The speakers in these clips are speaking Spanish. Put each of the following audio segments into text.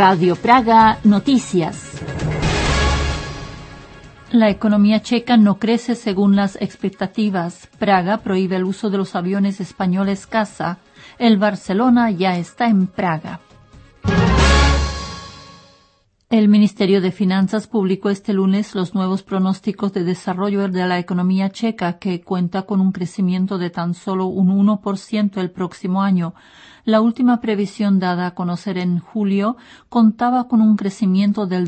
Radio Praga Noticias. La economía checa no crece según las expectativas. Praga prohíbe el uso de los aviones españoles caza. El Barcelona ya está en Praga. El Ministerio de Finanzas publicó este lunes los nuevos pronósticos de desarrollo de la economía checa, que cuenta con un crecimiento de tan solo un 1% el próximo año. La última previsión dada a conocer en julio contaba con un crecimiento del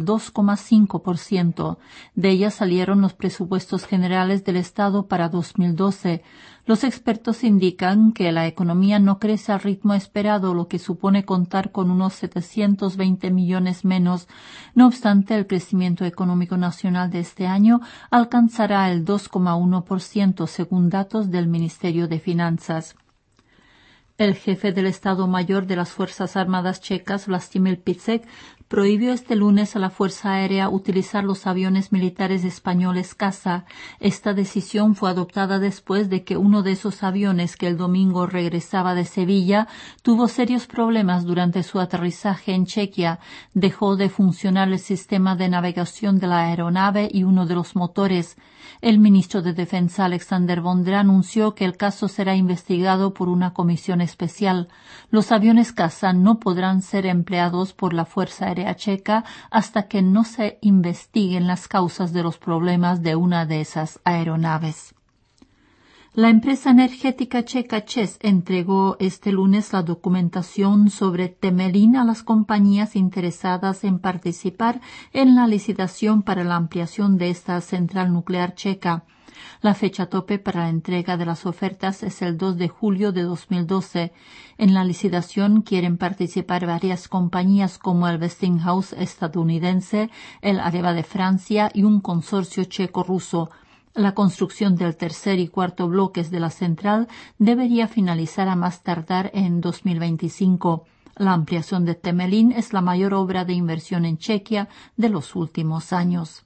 2,5%. De ella salieron los presupuestos generales del Estado para 2012. Los expertos indican que la economía no crece al ritmo esperado, lo que supone contar con unos 720 millones menos. No obstante, el crecimiento económico nacional de este año alcanzará el 2,1% según datos del Ministerio de Finanzas. El jefe del Estado Mayor de las Fuerzas Armadas checas, Vlastimil Picek, prohibió este lunes a la Fuerza Aérea utilizar los aviones militares españoles caza. Esta decisión fue adoptada después de que uno de esos aviones, que el domingo regresaba de Sevilla, tuvo serios problemas durante su aterrizaje en Chequia. Dejó de funcionar el sistema de navegación de la aeronave y uno de los motores. El ministro de Defensa, Alexander Vondra, anunció que el caso será investigado por una comisión especial. Los aviones caza no podrán ser empleados por la Fuerza Aérea checa hasta que no se investiguen las causas de los problemas de una de esas aeronaves. La empresa energética checa ČEZ entregó este lunes la documentación sobre Temelín a las compañías interesadas en participar en la licitación para la ampliación de esta central nuclear checa. La fecha tope para la entrega de las ofertas es el 2 de julio de 2012. En la licitación quieren participar varias compañías como el Westinghouse estadounidense, el Areva de Francia y un consorcio checo-ruso. La construcción del tercer y cuarto bloques de la central debería finalizar a más tardar en 2025. La ampliación de Temelín es la mayor obra de inversión en Chequia de los últimos años.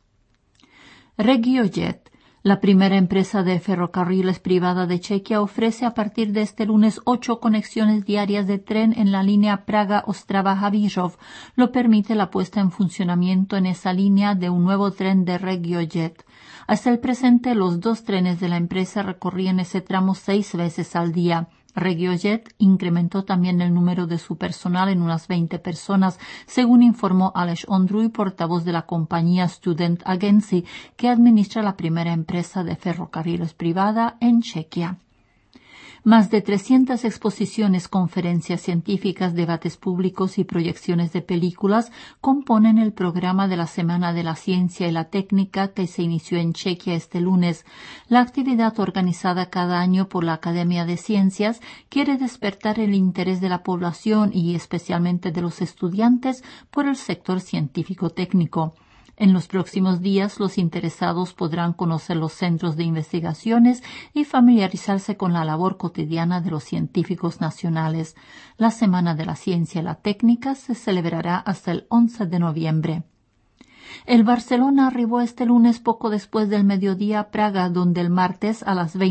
RegioJet, la primera empresa de ferrocarriles privada de Chequia, ofrece a partir de este lunes 8 conexiones diarias de tren en la línea Praga-Ostrava-Havířov. Lo permite la puesta en funcionamiento en esa línea de un nuevo tren de RegioJet. Hasta el presente, los 2 trenes de la empresa recorrían ese tramo 6 veces al día. RegioJet incrementó también el número de su personal en unas 20 personas, según informó Aleš Ondruj, portavoz de la compañía Student Agency, que administra la primera empresa de ferrocarriles privada en Chequia. Más de 300 exposiciones, conferencias científicas, debates públicos y proyecciones de películas componen el programa de la Semana de la Ciencia y la Técnica, que se inició en Chequia este lunes. La actividad, organizada cada año por la Academia de Ciencias, quiere despertar el interés de la población y especialmente de los estudiantes por el sector científico-técnico. En los próximos días, los interesados podrán conocer los centros de investigaciones y familiarizarse con la labor cotidiana de los científicos nacionales. La Semana de la Ciencia y la Técnica se celebrará hasta el 11 de noviembre. El Barcelona arribó este lunes poco después del mediodía a Praga, donde el martes a las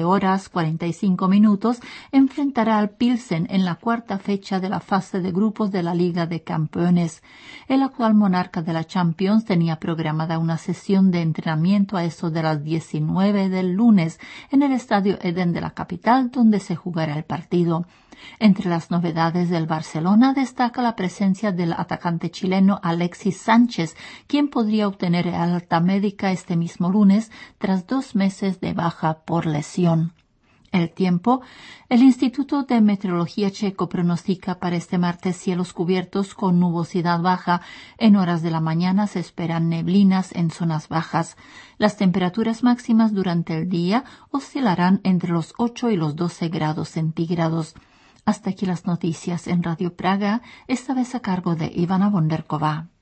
20:45 enfrentará al Pilsen en la cuarta fecha de la fase de grupos de la Liga de Campeones. El actual monarca de la Champions tenía programada una sesión de entrenamiento a eso de las 19 del lunes en el Estadio Eden de la capital, donde se jugará el partido. Entre las novedades del Barcelona destaca la presencia del atacante chileno Alexis Sánchez, quien podría obtener alta médica este mismo lunes tras 2 meses de baja por lesión. El tiempo. El Instituto de Meteorología checo pronostica para este martes cielos cubiertos con nubosidad baja. En horas de la mañana se esperan neblinas en zonas bajas. Las temperaturas máximas durante el día oscilarán entre los 8 y los 12 grados centígrados. Hasta aquí las noticias en Radio Praga, esta vez a cargo de Ivana Bonderkova.